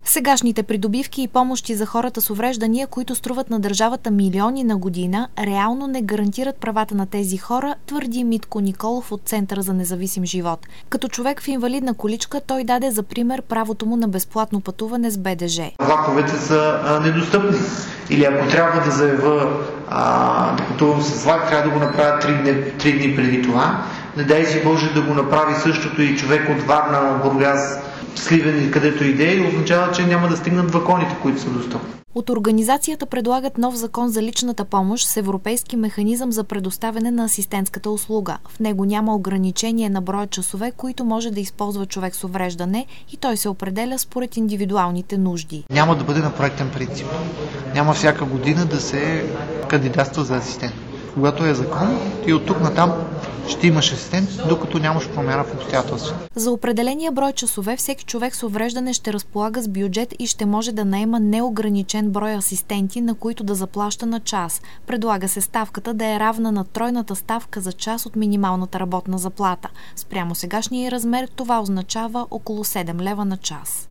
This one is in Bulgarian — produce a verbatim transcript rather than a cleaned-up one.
Сегашните придобивки и помощи за хората с увреждания, които струват на държавата милиони на година, реално не гарантират правата на тези хора, твърди Митко Николов от Центъра за независим живот. Като човек в инвалидна количка, той даде за пример правото му на безплатно пътуване с Б Д Ж. Влаковете са а, недостъпни. Или ако трябва да заявя а, да пътувам с влак, трябва да го направя три дни, три дни преди това. Не дай си Боже да го направи същото и човек от Варна, Бургас, Сливен, където иде, и означава, че няма да стигнат влаконите, които са достъпни. От организацията предлагат нов закон за личната помощ с европейски механизъм за предоставяне на асистентската услуга. В него няма ограничение на броя часове, които може да използва човек с увреждане, и той се определя според индивидуалните нужди. Няма да бъде на проектен принцип. Няма всяка година да се кандидатства за асистент. Когато е закон, и от тук натам ще имаш асистент, докато нямаш промяна в обстоятелствата. За определения брой часове всеки човек с увреждане ще разполага с бюджет и ще може да наема неограничен брой асистенти, на които да заплаща на час. Предлага се ставката да е равна на тройната ставка за час от минималната работна заплата. Спрямо сегашния размер това означава около седем лева на час.